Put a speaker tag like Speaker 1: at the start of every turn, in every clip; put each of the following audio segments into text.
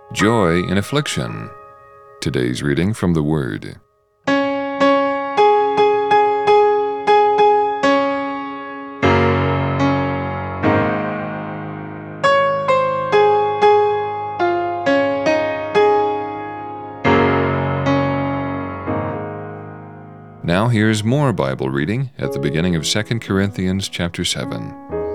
Speaker 1: Joy in affliction. Today's reading from the Word. Now here's more Bible reading at the beginning of 2 Corinthians chapter 7.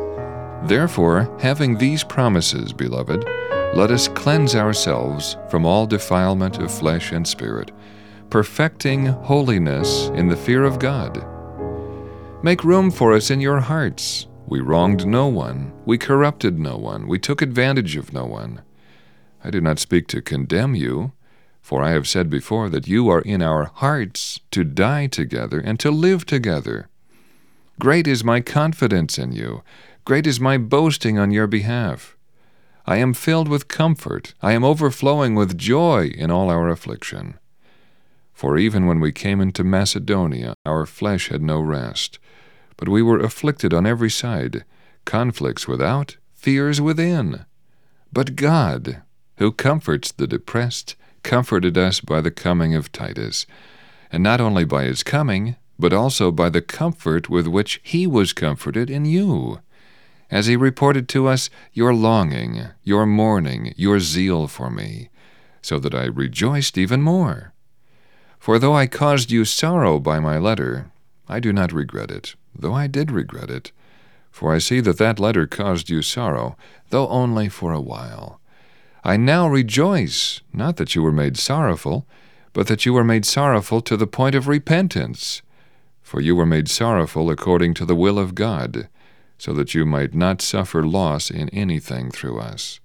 Speaker 1: Therefore, having these promises, beloved, let us cleanse ourselves from all defilement of flesh and spirit, perfecting holiness in the fear of God. Make room for us in your hearts. We wronged no one, we corrupted no one, we took advantage of no one. I do not speak to condemn you, for I have said before that you are in our hearts to die together and to live together. Great is my confidence in you, great is my boasting on your behalf. I am filled with comfort, I am overflowing with joy in all our affliction. For even when we came into Macedonia, our flesh had no rest, but we were afflicted on every side, conflicts without, fears within. But God, who comforts the depressed, comforted us by the coming of Titus, and not only by his coming, but also by the comfort with which he was comforted in you, as he reported to us your longing, your mourning, your zeal for me, so that I rejoiced even more. For though I caused you sorrow by my letter, I do not regret it, though I did regret it, for I see that that letter caused you sorrow, though only for a while. I now rejoice, not that you were made sorrowful, but that you were made sorrowful to the point of repentance. For you were made sorrowful according to the will of God, so that you might not suffer loss in anything through us.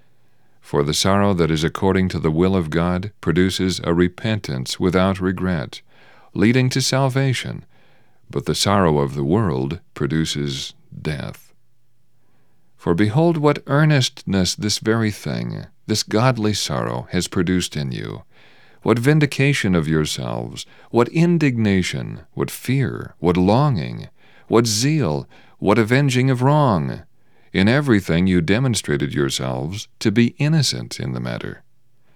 Speaker 1: For the sorrow that is according to the will of God produces a repentance without regret, leading to salvation, but the sorrow of the world produces death. For behold what earnestness this very thing, this godly sorrow, has produced in you, what vindication of yourselves, what indignation, what fear, what longing, what zeal, what avenging of wrong. In everything you demonstrated yourselves to be innocent in the matter.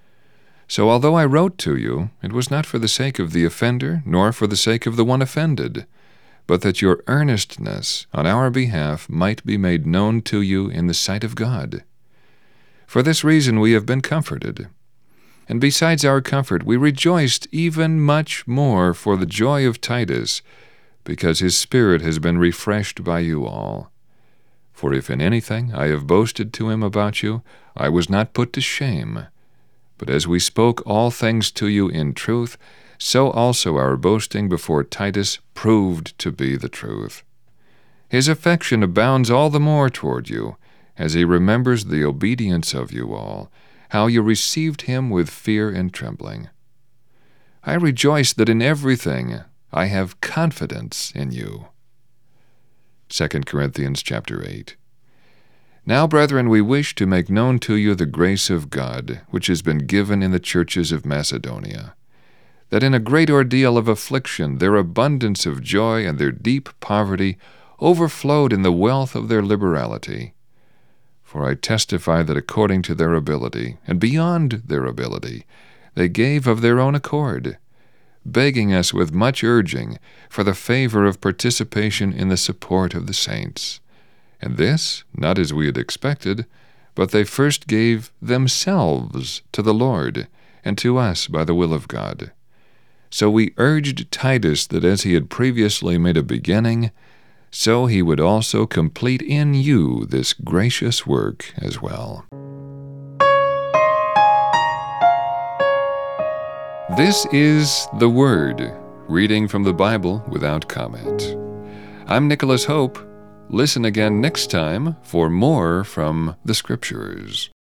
Speaker 1: So although I wrote to you, it was not for the sake of the offender, nor for the sake of the one offended, but that your earnestness on our behalf might be made known to you in the sight of God. For this reason we have been comforted. And besides our comfort, we rejoiced even much more for the joy of Titus, because his spirit has been refreshed by you all. For if in anything I have boasted to him about you, I was not put to shame. But as we spoke all things to you in truth, so also our boasting before Titus proved to be the truth. His affection abounds all the more toward you, as he remembers the obedience of you all, how you received him with fear and trembling. I rejoice that in everything I have confidence in you. 2 Corinthians chapter 8. Now, brethren, we wish to make known to you the grace of God, which has been given in the churches of Macedonia, that in a great ordeal of affliction their abundance of joy and their deep poverty overflowed in the wealth of their liberality. For I testify that according to their ability, and beyond their ability, they gave of their own accord, begging us with much urging for the favor of participation in the support of the saints. And this, not as we had expected, but they first gave themselves to the Lord, and to us by the will of God. So we urged Titus that as he had previously made a beginning, so he would also complete in you this gracious work as well. This is the Word, reading from the Bible without comment. I'm Nicholas Hope. Listen again next time for more from the Scriptures.